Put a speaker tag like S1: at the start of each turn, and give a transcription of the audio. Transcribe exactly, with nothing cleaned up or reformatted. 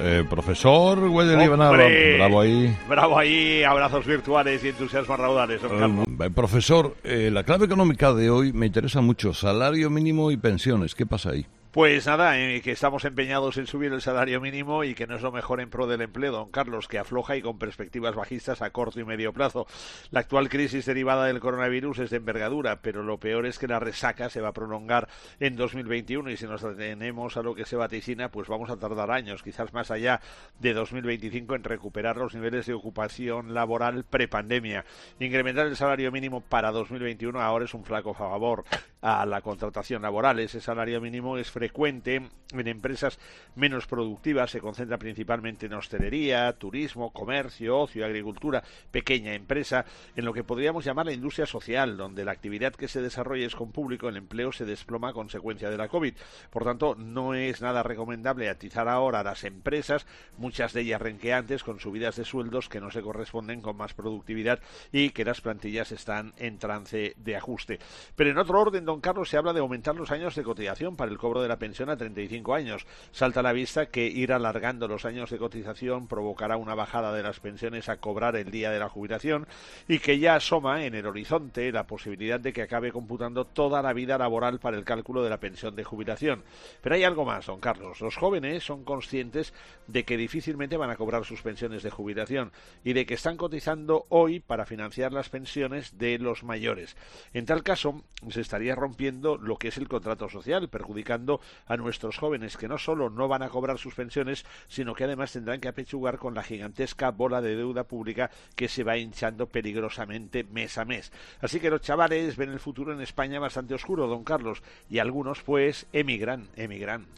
S1: Eh, profesor Güell
S2: ¡Hombre!
S1: Bravo ahí.
S2: Bravo ahí, abrazos virtuales y entusiasmos raudales, don Carlos.
S1: Eh, profesor, eh, la clave económica de hoy me interesa mucho. Salario mínimo y pensiones. ¿Qué pasa ahí?
S2: Pues nada, eh, que estamos empeñados en subir el salario mínimo y que no es lo mejor en pro del empleo, don Carlos, que afloja y con perspectivas bajistas a corto y medio plazo. La actual crisis derivada del coronavirus es de envergadura, pero lo peor es que la resaca se va a prolongar en dos mil veintiuno y si nos atenemos a lo que se vaticina, pues vamos a tardar años, quizás más allá de dos mil veinticinco, en recuperar los niveles de ocupación laboral prepandemia. Incrementar el salario mínimo para dos mil veintiuno ahora es un flaco favor a la contratación laboral. Ese salario mínimo es frecuente en empresas menos productivas, se concentra principalmente en hostelería, turismo, comercio, ocio, agricultura, pequeña empresa, en lo que podríamos llamar la industria social, donde la actividad que se desarrolla es con público, el empleo se desploma a consecuencia de la COVID. Por tanto, no es nada recomendable atizar ahora a las empresas, muchas de ellas renqueantes, con subidas de sueldos que no se corresponden con más productividad y que las plantillas están en trance de ajuste. Pero en otro orden, don Carlos, se habla de aumentar los años de cotización para el cobro de la pensión a treinta y cinco años. Salta a la vista que ir alargando los años de cotización provocará una bajada de las pensiones a cobrar el día de la jubilación y que ya asoma en el horizonte la posibilidad de que acabe computando toda la vida laboral para el cálculo de la pensión de jubilación. Pero hay algo más, don Carlos. Los jóvenes son conscientes de que difícilmente van a cobrar sus pensiones de jubilación y de que están cotizando hoy para financiar las pensiones de los mayores. En tal caso, se estaría rompiendo lo que es el contrato social, perjudicando a nuestros jóvenes que no solo no van a cobrar sus pensiones, sino que además tendrán que apechugar con la gigantesca bola de deuda pública que se va hinchando peligrosamente mes a mes. Así que los chavales ven el futuro en España bastante oscuro, don Carlos, y algunos pues emigran, emigran.